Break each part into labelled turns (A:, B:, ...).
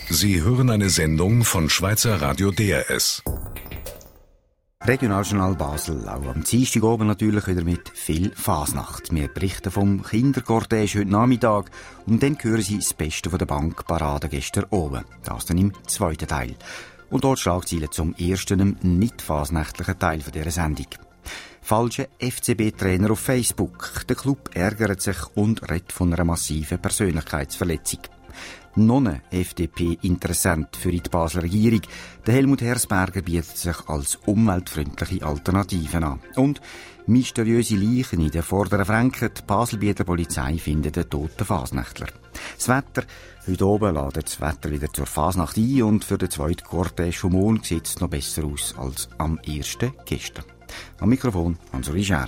A: Sie hören eine Sendung von Schweizer Radio DRS.
B: Regionaljournal Basel, auch am Dienstag oben natürlich wieder mit viel Fasnacht. Wir berichten vom Kinderkortege heute Nachmittag und dann hören Sie das Beste von der Bankparade gestern oben. Das dann im zweiten Teil. Und dort Schlagzeilen zum ersten, nicht fasnächtlichen Teil dieser Sendung. Falscher FCB-Trainer auf Facebook. Der Club ärgert sich und redet von einer massiven Persönlichkeitsverletzung. Noch ein FDP-Interessent für die Basler Regierung. Der Helmut Hersberger bietet sich als umweltfreundliche Alternative an. Und mysteriöse Leichen in den vorderen Franken. Die Baselbieter Polizei findet den toten Fasnächtler. Das Wetter. Heute oben ladet das Wetter wieder zur Fasnacht ein und für den zweiten Cortège vom Mond sieht es noch besser aus als am ersten gestern. Am Mikrofon Hans-Uli Schär.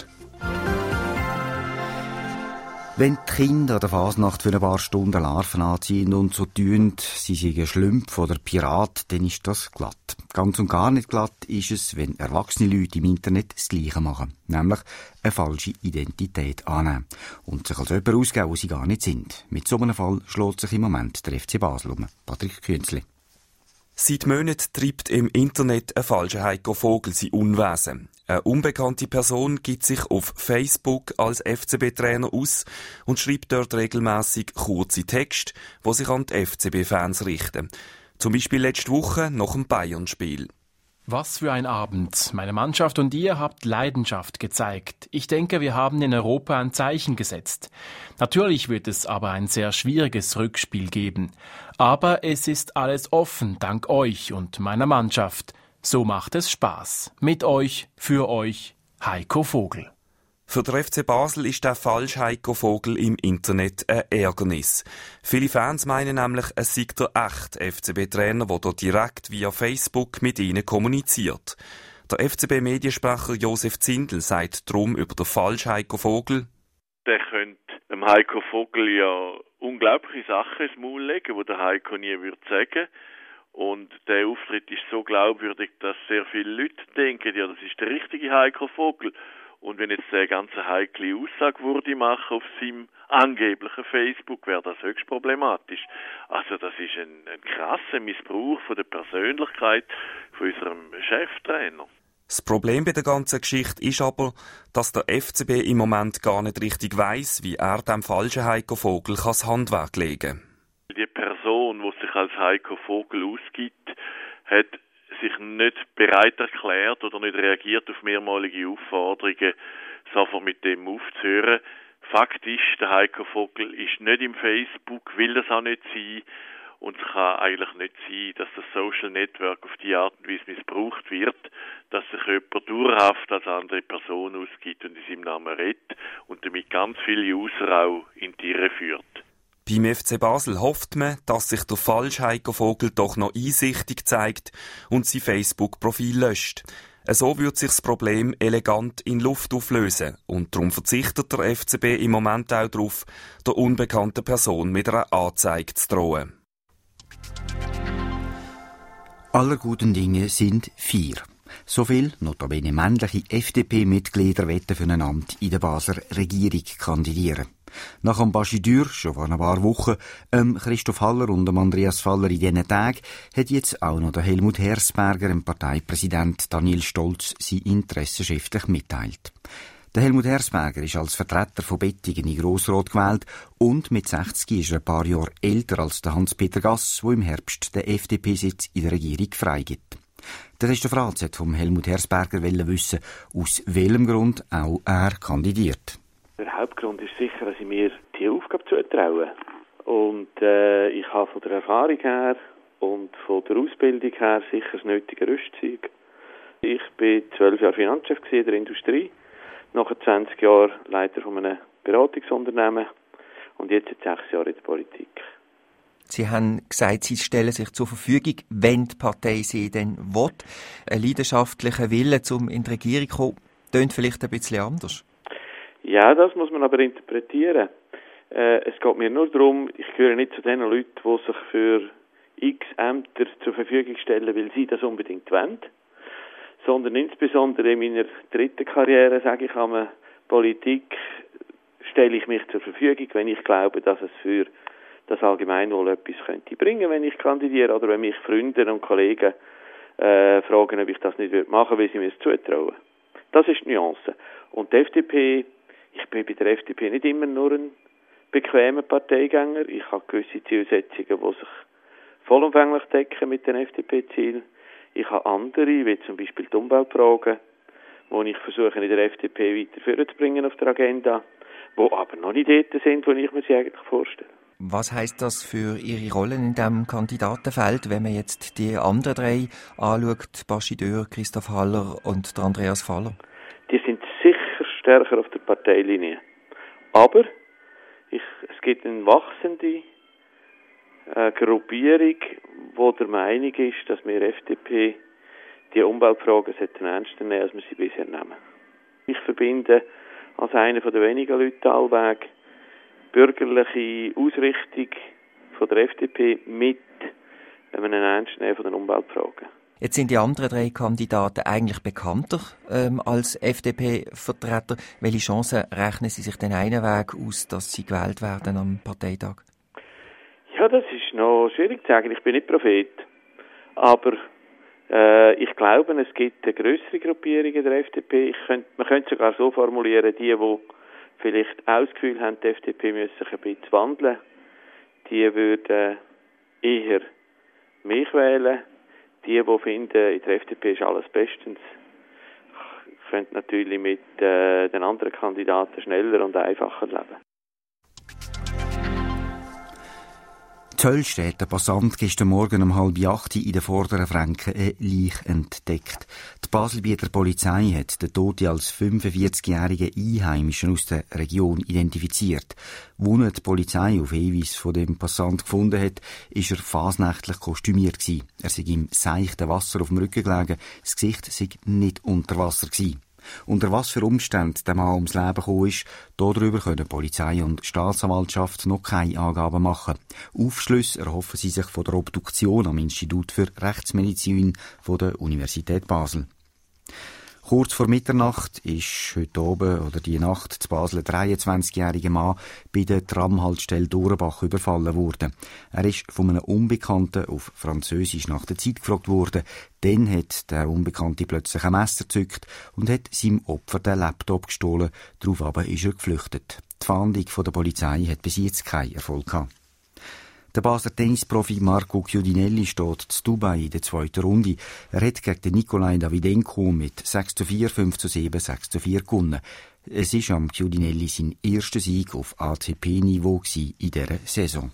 B: Wenn die Kinder an der Fasnacht für ein paar Stunden Larven anziehen und so tun, sie seien Schlümpf oder Pirat, dann ist das glatt. Ganz und gar nicht glatt ist es, wenn erwachsene Leute im Internet das Gleiche machen. Nämlich eine falsche Identität annehmen. Und sich als jemand ausgeben, wo sie gar nicht sind. Mit so einem Fall schlägt sich im Moment der FC Basel um. Patrick Künzli.
C: Seit Monaten treibt im Internet ein falscher Heiko Vogel sein Unwesen. Eine unbekannte Person gibt sich auf Facebook als FCB-Trainer aus und schreibt dort regelmäßig kurze Texte, die sich an die FCB-Fans richten. Zum Beispiel letzte Woche nach dem Bayern-Spiel.
D: Was für ein Abend. Meine Mannschaft und ihr habt Leidenschaft gezeigt. Ich denke, wir haben in Europa ein Zeichen gesetzt. Natürlich wird es aber ein sehr schwieriges Rückspiel geben. Aber es ist alles offen, dank euch und meiner Mannschaft. So macht es Spaß. Mit euch, für euch, Heiko Vogel.
C: Für den FC Basel ist der falsche Heiko Vogel im Internet ein Ärgernis. Viele Fans meinen nämlich, es sei der echte FCB-Trainer, der dort direkt via Facebook mit ihnen kommuniziert. Der FCB-Mediensprecher Josef Zindel sagt darum über den falschen Heiko Vogel:
E: Der könnte dem Heiko Vogel ja unglaubliche Sachen ins Maul legen, die der Heiko nie würde sagen. Und der Auftritt ist so glaubwürdig, dass sehr viele Leute denken, ja, das ist der richtige Heiko Vogel. Und wenn jetzt eine ganze heikle Aussage würde machen auf seinem angeblichen Facebook, wäre das höchst problematisch. Also das ist ein krasser Missbrauch von der Persönlichkeit von unserem Cheftrainer.
C: Das Problem bei der ganzen Geschichte ist aber, dass der FCB im Moment gar nicht richtig weiss, wie er dem falschen Heiko Vogel das Handwerk legen kann.
E: Die Person, die sich als Heiko Vogel ausgibt, hat sich nicht bereit erklärt oder nicht reagiert auf mehrmalige Aufforderungen, sofort mit dem aufzuhören. Fakt ist, der Heiko Vogel ist nicht im Facebook, will das auch nicht sein. Und es kann eigentlich nicht sein, dass das Social Network auf die Art und Weise missbraucht wird, dass sich jemand dauerhaft als andere Person ausgibt und in seinem Namen redet und damit ganz viele User auch in die Irre führt.
C: Beim FC Basel hofft man, dass sich der falsche Heiko Vogel doch noch einsichtig zeigt und sein Facebook-Profil löscht. So wird sich das Problem elegant in Luft auflösen und darum verzichtet der FCB im Moment auch darauf, der unbekannten Person mit einer Anzeige zu drohen.
B: Aller guten Dinge sind 4. So viel, notabene männliche FDP-Mitglieder wollen für ein Amt in der Basler Regierung kandidieren. Nach Ambassadeur, schon vor ein paar Wochen, Christoph Haller und Andreas Faller in diesen Tagen, hat jetzt auch noch der Helmut Hersberger, dem Parteipräsident Daniel Stolz, sein Interesse schriftlich mitteilt. Der Helmut Hersberger ist als Vertreter von Bettingen in Grossrot gewählt und mit 60 ist er ein paar Jahre älter als der Hans-Peter Gass, der im Herbst den FDP-Sitz in der Regierung freigibt. Der Rest der Frage hat vom Helmut Hersberger wissen, aus welchem Grund auch er kandidiert.
F: Der Hauptgrund ist sicher, dass ich mir die Aufgabe zutraue. Und ich habe von der Erfahrung her und von der Ausbildung her sicher das nötige Rüstzeug. Ich war 12 Jahre Finanzchef in der Industrie, nachher 20 Jahre Leiter von einem Beratungsunternehmen und jetzt seit 6 Jahren in der Politik.
G: Sie haben gesagt, Sie stellen sich zur Verfügung, wenn die Partei Sie denn will. Ein leidenschaftlicher Wille, um in die Regierung zu kommen, tönt vielleicht ein bisschen anders.
F: Ja, das muss man aber interpretieren. Es geht mir nur darum, ich gehöre nicht zu den Leuten, die sich für x Ämter zur Verfügung stellen, weil sie das unbedingt wollen, sondern insbesondere in meiner dritten Karriere, sage ich einmal, Politik, stelle ich mich zur Verfügung, wenn ich glaube, dass es für das Allgemeinwohl etwas könnte bringen, wenn ich kandidiere, oder wenn mich Freunde und Kollegen fragen, ob ich das nicht machen will, weil sie mir es zutrauen. Das ist die Nuance. Und die FDP, ich bin bei der FDP nicht immer nur ein bequemer Parteigänger. Ich habe gewisse Zielsetzungen, die sich vollumfänglich decken mit den FDP-Zielen. Ich habe andere, wie zum Beispiel die Umweltfragen, die ich versuche in der FDP weiter vorzubringen auf der Agenda, die aber noch nicht dort sind, wo ich mir sie eigentlich vorstelle.
G: Was heisst das für Ihre Rollen in diesem Kandidatenfeld, wenn man jetzt die anderen drei anschaut, Baschi Dürr, Christoph Haller und der Andreas Faller? Die
F: sind sicher stärker auf der Parteilinie. Aber es gibt eine wachsende Gruppierung, die der Meinung ist, dass wir FDP die Umweltfragen ernster nehmen, als wir sie bisher nehmen. Ich verbinde als einer der wenigen Leute allweg bürgerliche Ausrichtung von der FDP mit einem Ernstnehmen von den Umweltfragen.
G: Jetzt sind die anderen drei Kandidaten eigentlich bekannter als FDP-Vertreter. Welche Chancen rechnen Sie sich den einen Weg aus, dass sie gewählt werden am Parteitag?
F: Ja, das ist noch schwierig zu sagen. Ich bin nicht Prophet. Aber ich glaube, es gibt eine grössere Gruppierung in der FDP. Man könnte sogar so formulieren, die vielleicht auch das Gefühl haben, die FDP müsse sich ein bisschen wandeln, die würden eher mich wählen. Die finden, in der FDP ist alles bestens, können natürlich mit den anderen Kandidaten schneller und einfacher leben.
B: Zöllstedt, der Passant, gestern Morgen um 7:30 in der Vorderen Franken eine Leiche entdeckt. Die Baselbieter Polizei hat den Toten als 45-jährigen Einheimischen aus der Region identifiziert. Wo ihn die Polizei auf Hinweis von dem Passant gefunden hat, ist er fasnächtlich kostümiert gewesen. Er sei im seichten Wasser auf dem Rücken gelegen, das Gesicht sei nicht unter Wasser gewesen. Unter was für Umständen der Mann ums Leben gekommen ist, darüber können Polizei und Staatsanwaltschaft noch keine Angaben machen. Aufschlüsse erhoffen sie sich von der Obduktion am Institut für Rechtsmedizin von der Universität Basel. Kurz vor Mitternacht ist heute oben oder die Nacht zu Basel ein 23-jähriger Mann bei der Tramhaltestelle Dorenbach überfallen worden. Er ist von einem Unbekannten auf Französisch nach der Zeit gefragt worden. Dann hat der Unbekannte plötzlich ein Messer gezückt und hat seinem Opfer den Laptop gestohlen. Darauf aber ist er geflüchtet. Die Fahndung von der Polizei hat bis jetzt keinen Erfolg gehabt. Der Basler Tennisprofi Marco Chiodinelli steht zu Dubai in der zweiten Runde. Er hat gegen den Nikolai Davydenko mit 6:4, 5:7, 6:4 gewonnen. Es ist am Chiodinelli sein erster Sieg auf ATP-Niveau in dieser Saison.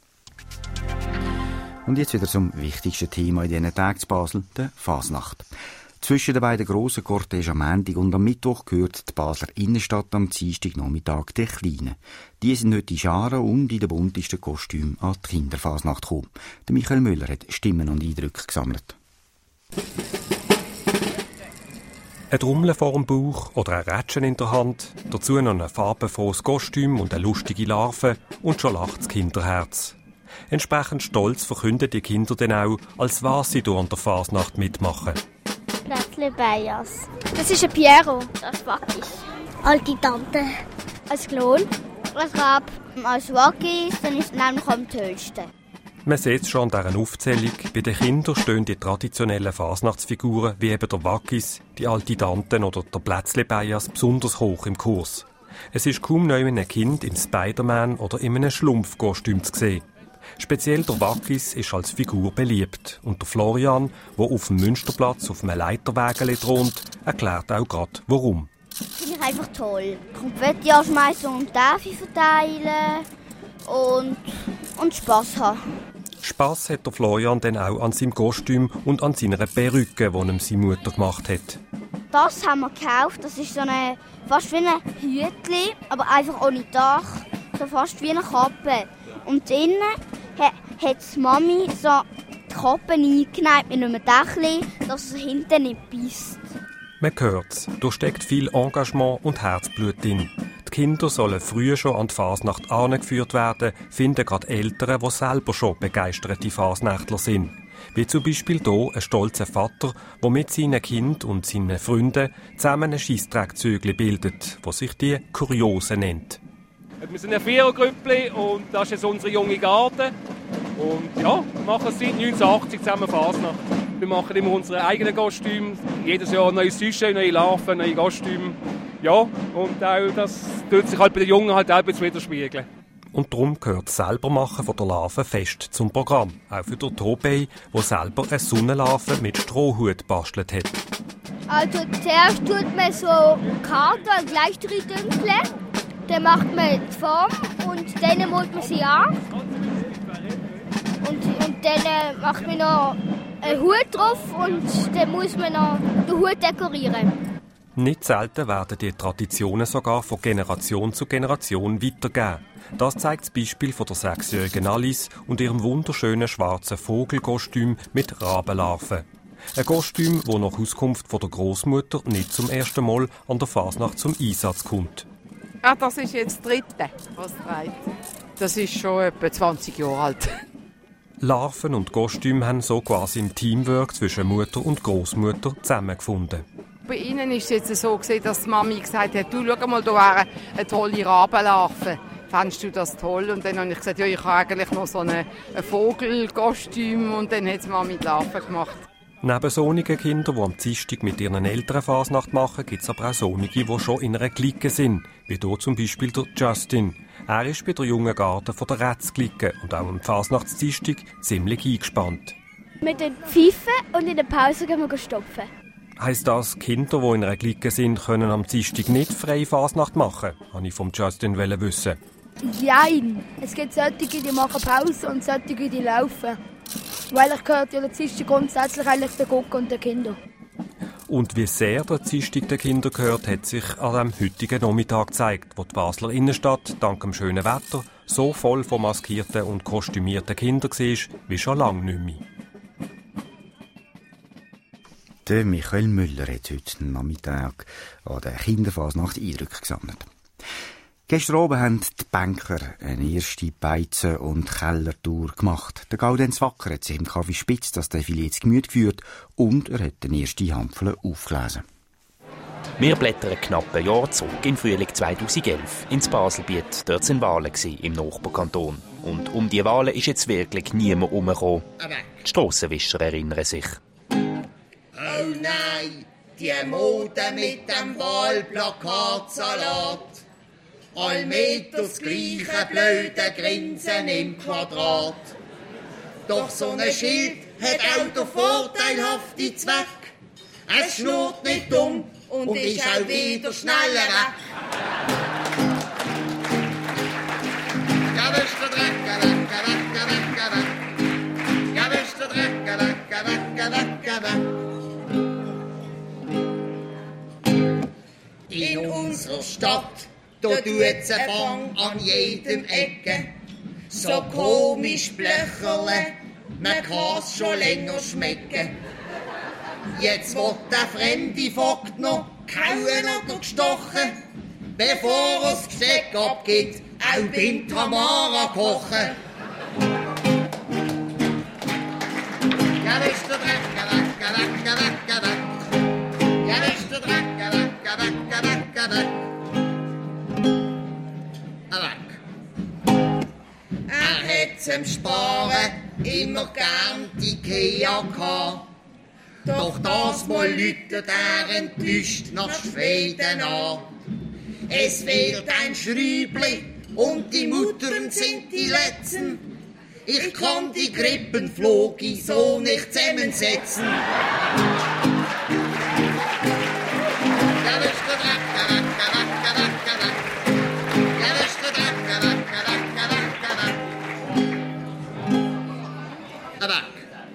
B: Und jetzt wieder zum wichtigsten Thema in diesen Tagen zu Basel, der Fasnacht. Zwischen den beiden grossen Cortègen am Montag und am Mittwoch gehört die Basler Innenstadt am Dienstagnachmittag den Kleinen. Die sind heute in Scharen und in den buntesten Kostümen an die Kinderfasnacht gekommen. Der Michael Müller hat Stimmen und Eindrücke gesammelt.
H: Ein Trommel vor dem Bauch oder ein Rätschen in der Hand, dazu noch ein farbenfrohes Kostüm und eine lustige Larve und schon lacht das Kinderherz. Entsprechend stolz verkünden die Kinder dann auch, als was sie an der Fasnacht mitmachen.
I: Plätzle Bayers.
J: Das ist ein Piero.
I: Das Wackis.
J: Alte Tante.
I: Als Klon. Als Rab. Als Wackis, dann ist es nämlich am tollsten.
H: Man sieht es schon an dieser Aufzählung. Bei den Kindern stehen die traditionellen Fasnachtsfiguren wie eben der Wackis, die alte Tante oder der Plätzle Bayers besonders hoch im Kurs. Es ist kaum noch ein Kind im Spider-Man oder in einem Schlumpfkostüm zu sehen. Speziell der Wackis ist als Figur beliebt. Und der Florian, der auf dem Münsterplatz auf einem Leiterwägeli thront, erklärt auch gerade, warum.
I: Finde ich einfach toll. Konfetti anschmeißen und Täffi verteilen und Spass haben.
H: Spass hat der Florian dann auch an seinem Kostüm und an seiner Perücke, die ihm seine Mutter gemacht hat.
I: Das haben wir gekauft. Das ist so fast wie ein Hütchen, aber einfach ohne Dach. So fast wie eine Kappe. Und innen hat die Mami so die Kappe eingenäht mit einem Dächli, dass es hinten nicht beisst.
H: Man hört's, da steckt viel Engagement und Herzblut drin. Die Kinder sollen früher schon an die Fasnacht angeführt werden, finden gerade Eltern, die selber schon begeisterte Fasnächtler sind. Wie zum Beispiel hier ein stolzer Vater, der mit seinen Kindern und seinen Freunden zusammen ein Scheisstrackzügli bildet, das sich die Kuriose nennt.
K: Wir sind ein Vierergrüppli und das ist jetzt unsere junge Garde. Und ja, wir machen seit 1980 zusammen Fasnacht. Wir machen immer unsere eigenen Kostüme. Jedes Jahr neue Süsche, neue Larven, neue Kostüme. Ja, und auch das tut sich halt bei den Jungen halt auch ein bisschen widerspiegeln.
H: Und darum gehört das Selbermachen von der Larve fest zum Programm. Auch für den Tobey, der selber eine Sonnenlarve mit Strohhut bastelt hat.
J: Also zuerst tut man so Karten gleich dünkeln. Dann macht man die Form und dann malt man sie an. Und dann macht man noch einen Hut drauf und dann muss man noch den Hut dekorieren.
H: Nicht selten werden die Traditionen sogar von Generation zu Generation weitergegeben. Das zeigt das Beispiel von der 6-jährigen Alice und ihrem wunderschönen schwarzen Vogelkostüm mit Rabenlarven. Ein Kostüm, das nach Auskunft von der Großmutter nicht zum ersten Mal an der Fasnacht zum Einsatz kommt.
L: Das ist jetzt das dritte, was trägt. Das ist schon etwa 20 Jahre alt.
H: Larven und Kostüme haben so quasi im Teamwork zwischen Mutter und Großmutter zusammengefunden.
L: Bei Ihnen ist es jetzt so, dass die Mami gesagt hat, du, schau mal, da wäre eine tolle Rabenlarve. Fändest du das toll? Und dann habe ich gesagt, ja, ich habe eigentlich noch so ein Vogelkostüm. Und dann hat die Mami die Larve gemacht.
H: Neben solchen Kindern, die am Dienstag mit ihren Eltern Fasnacht machen, gibt es aber auch solche, die schon in einer Clique sind. Wie hier zum Beispiel der Justin. Er ist bei der jungen Garde von der Rätz-Clique und auch am Fasnachtsdienstag ziemlich eingespannt.
J: Mit den Pfeifen und in der Pause gehen wir stopfen.
H: Heisst das, Kinder, die in einer Clique sind, können am Dienstag nicht frei Fasnacht machen? Wollte ich vom Justin wissen.
M: Nein, es gibt solche, die machen Pause und solche, die laufen. Weil ich gehört ja der Dienstag grundsätzlich eigentlich den Guck und den Kindern.
H: Und wie sehr der Dienstag den Kindern gehört, hat sich an dem heutigen Nachmittag gezeigt, wo die Basler Innenstadt dank dem schönen Wetter so voll von maskierten und kostümierten Kindern war, wie schon lange nicht mehr.
B: Der Michael Müller hat heute Nachmittag an der Kinderfasnacht Eindrücke gesammelt. Gestern Abend haben die Banker eine erste Beizen- und Kellertour gemacht. Der Gaudenz Wacker hat sich im Kaffee Spitz das Defilé ins Gemüt geführt und er hat den ersten Hampfle aufgelesen.
N: Wir blättern knapp ein Jahr zurück in Frühling 2011 ins Baselbiet. Dort waren Wahlen im Nachbarkanton. Und um die Wahlen ist jetzt wirklich niemand herumgekommen. Die Strassenwischer erinnern sich.
O: Oh nein, die Mode mit dem Wahlplakatsalat. Allmet das gleiche blöde Grinsen im Quadrat. Doch so ein Schild hat auch den vorteilhaften Zweck. Es schnurrt nicht dumm und ist auch wieder schneller weg. Ja, wisst ihr Dreck, weg. Ja, wisst ihr Dreck, weg. In unserer Stadt da tut's ein Fang an jedem Ecke. So komisch Blöcherle, man kann's schon länger schmecken. Jetzt wird der fremde Vogt noch kauen oder gestochen, bevor er's Gesteck abgibt, auch beim Tamara kochen. Ja, wisst ihr Dreck, weg. Ja, wisst ihr Dreck, weg. Er hat zum Sparen immer gern die Ikea gehabt. Doch das Mal läutet er enttäuscht nach Schweden an. Es fehlt ein Schräubli und die Muttern sind die Letzten. Ich kann die Krippenflogi so nicht zusammensetzen. Ja, wisst ihr Dreck, weg. Ja, wisst ihr Dreck, weg.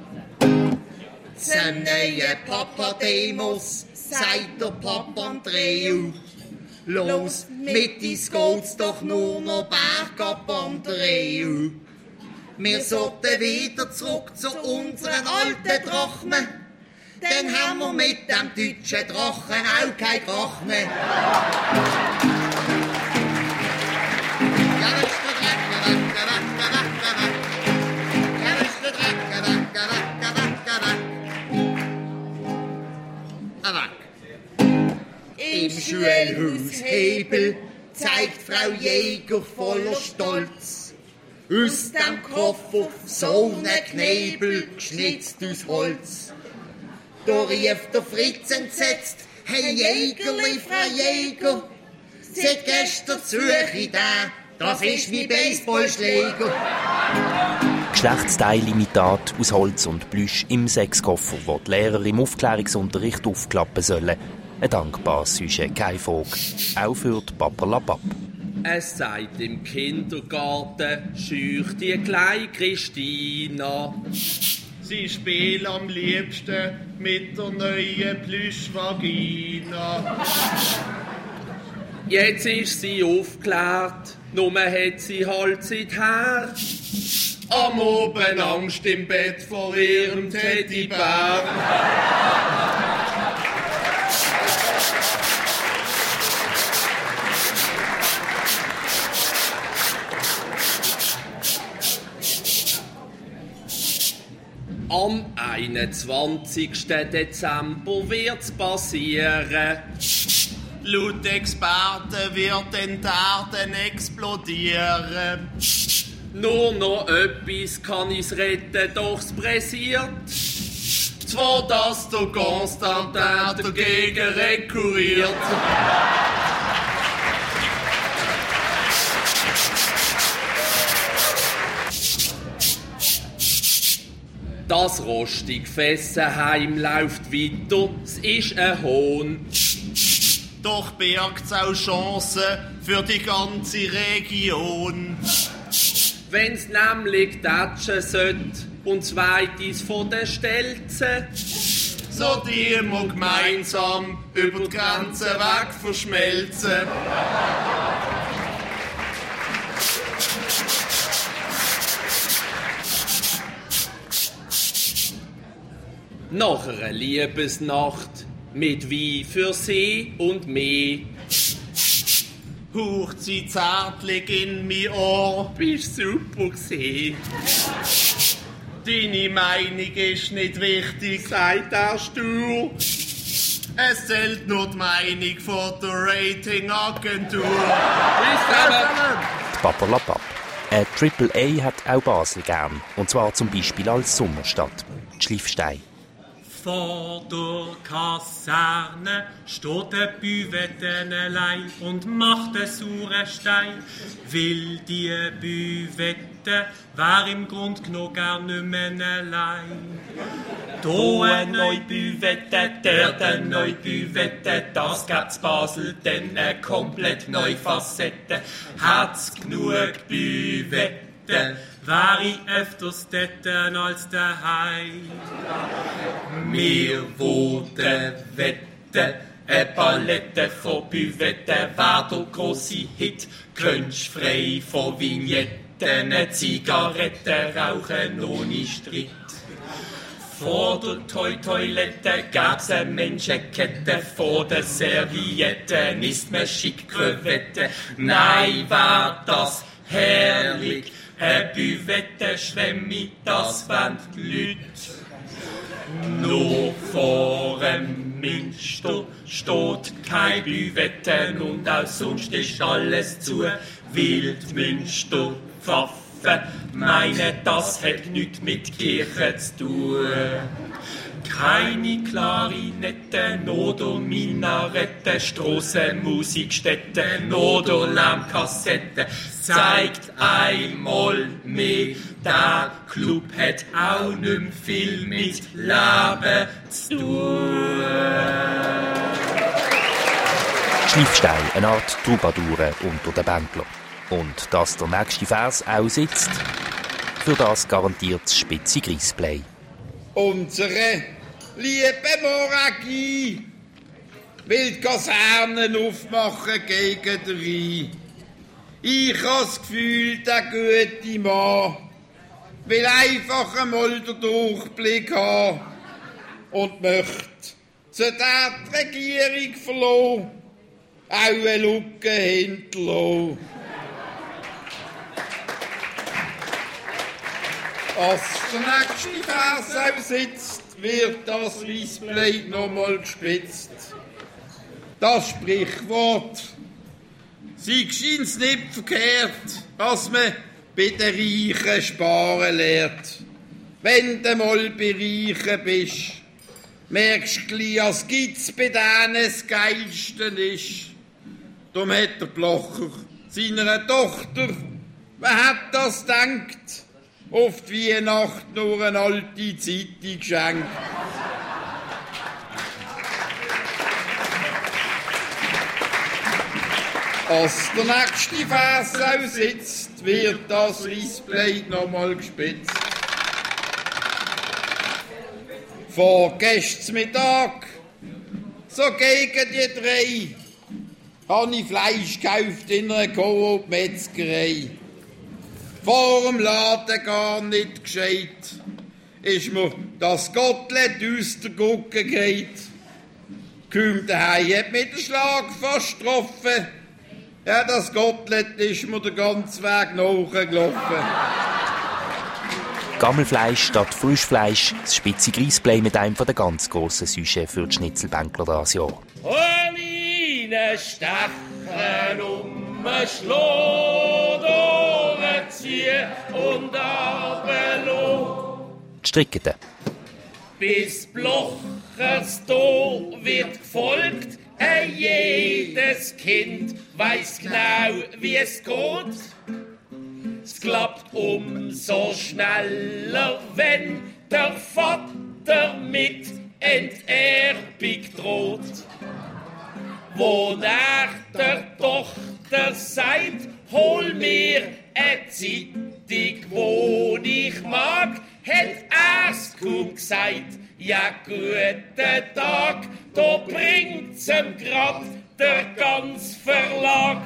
O: Zum neuen Papademos, sagt der Papa Andreu. Los, mit uns geht's doch nur noch bergab, Andreu. Wir sollten wieder zurück zu unseren alten Drachen. Dann haben wir mit dem deutschen Drachen auch kein Krach mehr. Ja, wisst ihr Dreck, weg. Ja, wisst ihr Dreck, weg. Im Schulhaus Hebel zeigt Frau Jäger voller Stolz. Aus dem Koffer so ein Knebel, geschnitzt aus Holz. Da rief der Fritz entsetzt: Hey Jägerli, Frau Jäger, seit gestern suche ich den, das ist mein Baseballschläger.
N: Geschlechtsteilimitat aus Holz und Plüsch im Sechskoffer, wo die Lehrer im Aufklärungsunterricht aufklappen sollen. Ein dankbares Sujet, keine Frage. Auch für die Papperlapapp.
P: Es sagt im Kindergarten, scheuch die kleine Christina. Sie spielt am liebsten mit der neuen Plüschvagina. Jetzt ist sie aufgeklärt, nur hat sie halt seither am Abend Angst im Bett vor ihrem Teddybär. Am 21. Dezember wird's passieren. Laut Experten wird den Erde explodieren. Nur noch etwas kann uns retten, doch es pressiert. Zwar, dass der Konstantin dagegen rekurriert. Das rostige Fessenheim läuft weiter, es ist ein Hohn. Doch birgt's auch Chancen für die ganze Region. Wenn's nämlich tätschen sollte und zweites von den Stelzen, so die wir gemeinsam über die Grenzen weg verschmelzen. Nach einer Liebesnacht mit Wein für sie und mich haucht sie zärtlich in mein Ohr. Bist super gsi. Deine Meinung ist nicht wichtig, sagt er stur. Es zählt nur die Meinung von der Ratingagentur.
N: Die Papperlapapp. Triple A hat auch Basel gern. Und zwar zum Beispiel als Sommerstadt. Die Schliffstein.
Q: Vor der Kaserne steht ein Büvettenelein und macht einen sauren Stein. Will die Büvette wär im Grund genommen gar nicht mehr allein. Da eine neue Büvette, der neue Büvette, das gibt's Basel, denn eine komplett neue Facette. Hat's genug Büvette, war ich öfters dort als daheim. Wir wollten wetten, eine Palette von Büvetten war der grosse Hit. Könntest frei von Vignetten, eine Zigarette rauchen ohne Streit. Vor der Toilette gab's eine Menschenkette, vor der Servietten isst man schick Krevette. Nein, war das herrlich, eine Büvette schwemmi, das wollen die Leute. Nur vor dem Minster steht kein Büvetten und auch sonst ist alles zu. Wildmünster, Pfaffen, meine, das hat nichts mit Kirche zu tun. Keine Klarinetten oder Minaretten, Strassenmusikstätten oder Lärmkassetten. Zeigt einmal mehr, der Club hat auch nicht mehr viel mit Leben zu tun.
N: Schliffstein, eine Art Troubadour unter den Bändlern. Und dass der nächste Vers auch sitzt, für das garantiert das spitze Grissplay.
R: Unsere liebe Moragi will die Kasernen aufmachen gegen den Rhein. Ich habe das Gefühl, der gute Mann will einfach einmal den Durchblick haben und möchte, sollte er die Regierung verlassen, auch eine Lücke hinterlassen. Als der nächste Vers auch sitzt, wird das Swissblade nochmal gespitzt. Das Sprichwort Sie geschieht's nicht verkehrt, was man bei den Reichen sparen lernt. Wenn du mal bei Reichen bist, merkst du gleich, als gibt's bei denen das Geilste ist. Darum hat der Blocher seiner Tochter, wer hat das gedacht, auf die Weihnacht nur eine alte Zeitung geschenkt. Als der nächste Vers auch sitzt, wird das Display nochmal gespitzt. Vor Gästmittag, so gegen die 3, habe ich Fleisch gekauft in einer Coop-Metzgerei. Vor dem Laden gar nicht gescheit, ist mir das Gottlet aus der Gucke geht. Kaum daheim hat mich der Schlag fast getroffen. Ja, das Gottlet ist mir den ganzen Weg nachgelaufen.
N: Gammelfleisch statt Frischfleisch, das spitze Reisblei mit einem der ganz grossen Sujets für die Schnitzelbänkler dieses Jahr.
Q: Ohne Stechen umschlagen, ziehen und runterlassen.
N: Die Stricketen.
Q: Bis Blochers da wird gefolgt, jedes Kind weiß genau, wie es geht. Es klappt umso schneller, wenn der Vater mit Enterbung droht. Wonach der Tochter sagt, hol mir eine Zeitung, wo ich mag, hat er's kaum gesagt. Ja, guten Tag, da bringt's ihm grad der ganze Verlag.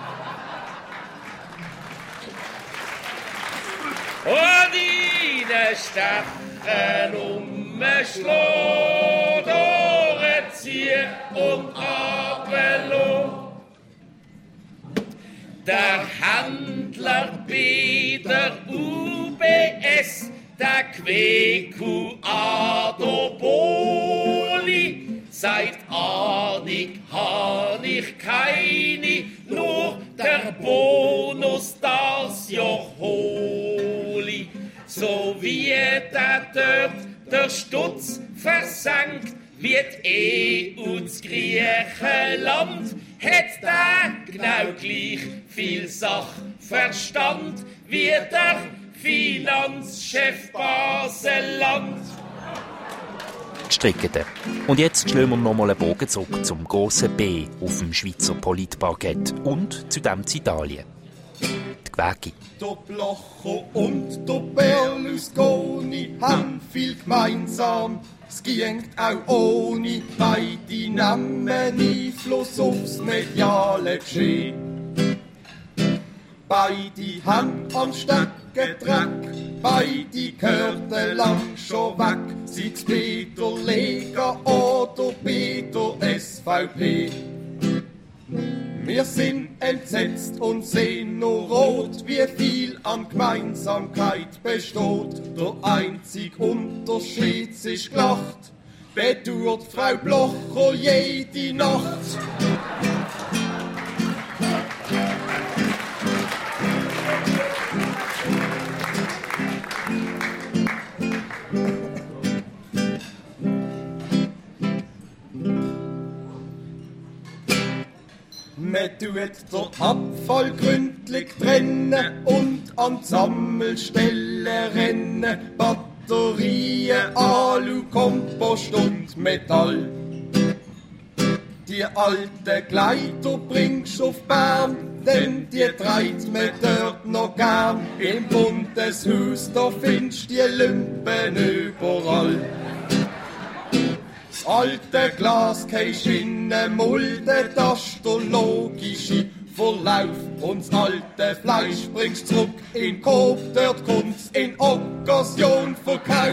Q: Und ihnen Stechen umschlagen, durchziehen und runterlassen. Der Händler bei der UBS, der QQ Adoboli, sagt Ahnung han ich keine, nur der Bonus das Jahr holi. So wie der dort der Stutz versenkt, wird uns Griechenland, hat der genau gleich viel Sachverstand wie der Finanzchef Baseland.
N: Gestrickete. Und jetzt schlagen wir nochmal einen Bogen zurück zum grossen B auf dem Schweizer Politparkett und zu dem zu Italien. Die Gewäcki.
S: Der Blocher und der Berlusconi haben viel gemeinsam. Es ging auch ohne beide nehmen Einfluss aufs mediale Geschehen. Beide haben am Stecken Dreck, beide gehörten lang schon weg, sei's Peter Lega oder Peter SVP. Wir sind entsetzt und sehen nur rot, wie viel an Gemeinsamkeit besteht. Der einzige Unterschied ist gelacht, bedauert Frau Blocher jede Nacht. Man tut den Abfall gründlich trennen und an die Sammelstelle rennen. Batterien, Alu, Kompost und Metall. Die alten Kleider bringst auf Bern, denn die treibt man dort noch gern. Im Bundeshaus, da findest die Lümpen überall. Das alte Glas gehst in eine Mulde, das ist der logische Verlauf. Und das alte Fleisch bringst zurück in den Coop, dort kommt's in Occasion verkauft.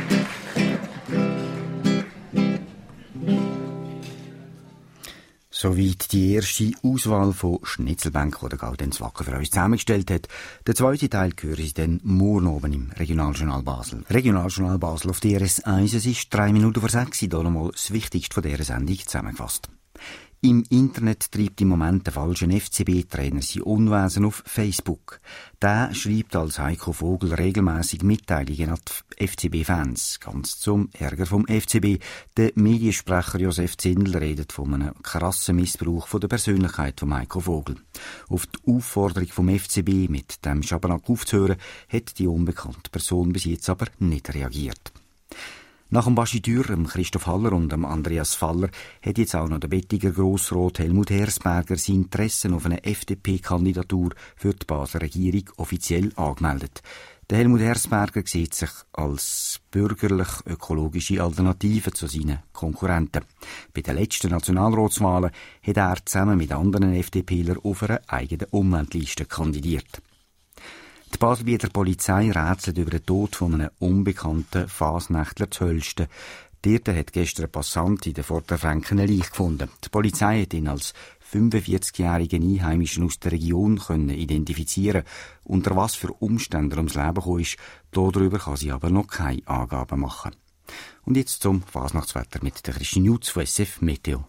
B: So Soweit die erste Auswahl von Schnitzelbänken, die der Gaudenz Wacker für uns zusammengestellt hat. Der zweite Teil hören Sie dann morgen oben im Regionaljournal Basel. Regionaljournal Basel auf DRS1, es ist 3 Minuten vor 6, hier nochmal das Wichtigste von dieser Sendung zusammengefasst. Im Internet treibt im Moment der falsche FCB-Trainer sein Unwesen auf Facebook. Der schreibt als Heiko Vogel regelmäßig Mitteilungen an die FCB-Fans. Ganz zum Ärger vom FCB. Der Mediensprecher Josef Zindel redet von einem krassen Missbrauch von der Persönlichkeit von Heiko Vogel. Auf die Aufforderung vom FCB, mit dem Schabernack aufzuhören, hat die unbekannte Person bis jetzt aber nicht reagiert. Nach dem Baschiteur, Christoph Haller und Andreas Faller hat jetzt auch noch der Bettiger Grossrot Helmut Hersberger sein Interesse auf eine FDP-Kandidatur für die Basler Regierung offiziell angemeldet. Der Helmut Hersberger sieht sich als bürgerlich-ökologische Alternative zu seinen Konkurrenten. Bei den letzten Nationalratswahlen hat er zusammen mit anderen FDPlern auf einer eigenen Umweltliste kandidiert. Die Baselbieter Polizei rätselt über den Tod von einem unbekannten Fasnächtler zu Hölsten. Dort hat gestern ein Passant in der Vorderfranken eine Leiche gefunden. Die Polizei hat ihn als 45-jährigen Einheimischen aus der Region identifizieren. Unter was für Umständen er ums Leben gekommen ist, darüber kann sie aber noch keine Angaben machen. Und jetzt zum Fasnachtswetter mit der Christine Jutz von SF Meteo.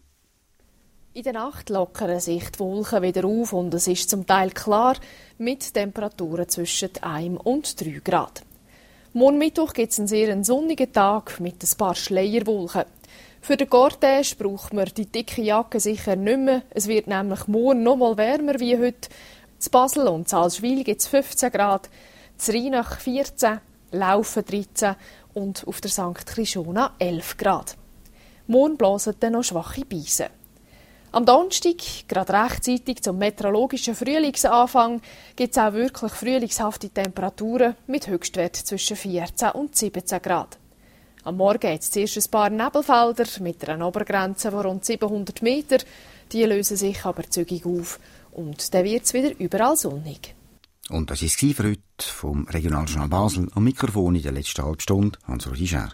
T: In der Nacht lockern sich die Wolken wieder auf und es ist zum Teil klar, mit Temperaturen zwischen 1 und 3 Grad. Morgen Mittwoch gibt es einen sehr sonnigen Tag mit ein paar Schleierwolken. Für den Cortège braucht man die dicke Jacke sicher nicht mehr. Es wird nämlich morgen noch mal wärmer wie heute. In Basel und Salzwil gibt es 15 Grad, in Rheinach 14, Laufen 13 und auf der St. Krishona 11 Grad. Morgen blasen dann noch schwache Beisen. Am Donnerstag, gerade rechtzeitig zum meteorologischen Frühlingsanfang, gibt es auch wirklich frühlingshafte Temperaturen mit Höchstwert zwischen 14 und 17 Grad. Am Morgen hat es zuerst ein paar Nebelfelder mit einer Obergrenze von rund 700 Meter. Die lösen sich aber zügig auf und dann wird es wieder überall sonnig.
B: Und das war es für heute vom Regionaljournal Basel. Am Mikrofon in der letzten halben Stunde Hans-Rudi Schär.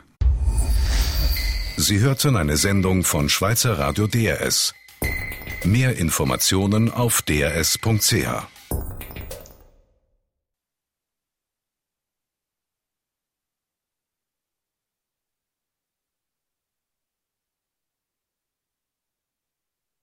A: Sie hörten eine Sendung von Schweizer Radio DRS. Mehr Informationen auf drs.ch.